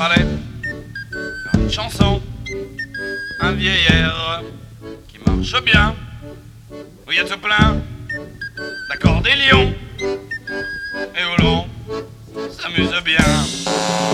fallait faire une chanson, un vieil air qui marche bien, où il y a tout plein d'accordélions et où l'on s'amuse bien.